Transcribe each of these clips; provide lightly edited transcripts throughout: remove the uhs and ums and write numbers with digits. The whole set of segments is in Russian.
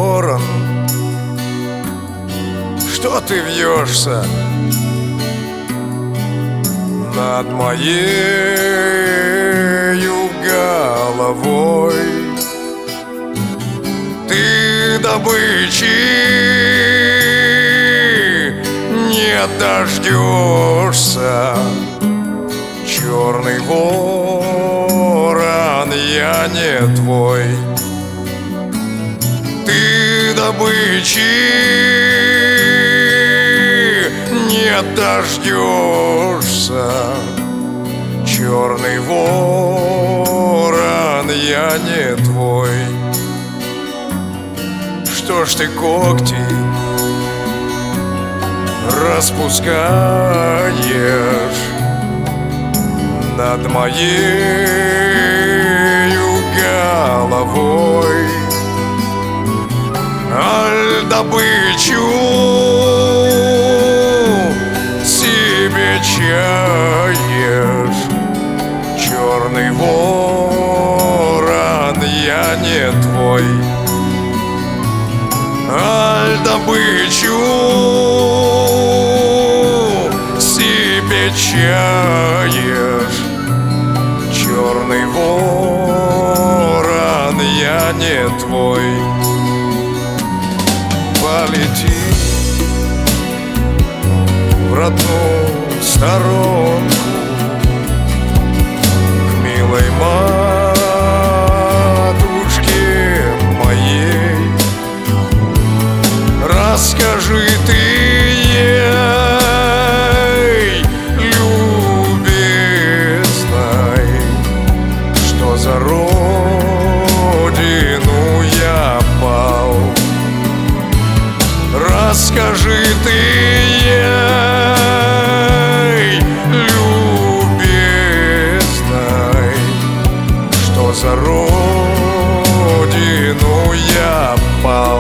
ворон, что ты вьешься над моею головой. Ты добычи не дождешься, черный ворон, я не твой. Ты добычи не дождешься, черный ворон, я не твой. Что ж ты когти распускаешь над моею головой? Аль добычу себе чаешь, черный ворон, я не твой. Аль добычу себе чаешь, черный ворон, я не твой. Полети в родную сторонку к милой матушке моей. Расскажи ты ей, любезной, что за родину я пал. Расскажи ты ей, любезной, что за родину я пал.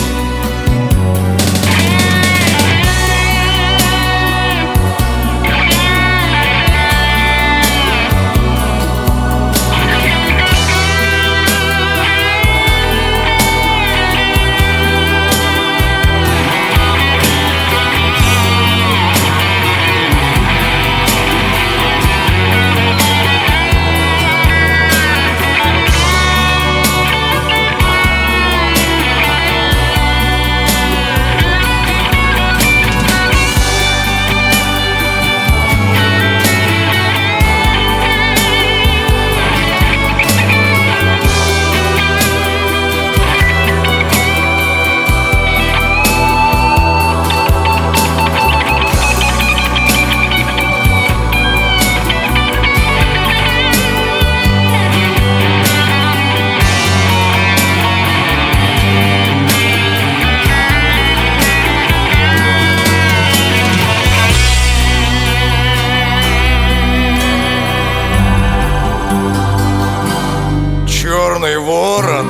Черный ворон,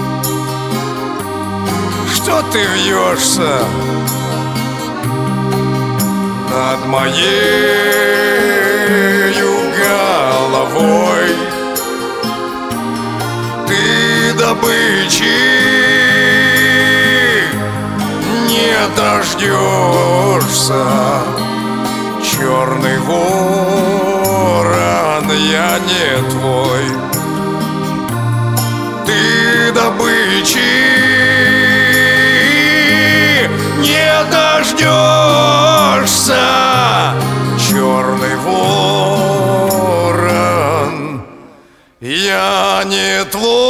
что ты вьешься над моею головой? Ты добычи не дождешься, черный ворон, я не твой. Ты добычи не дождешься, черный ворон, я не твой.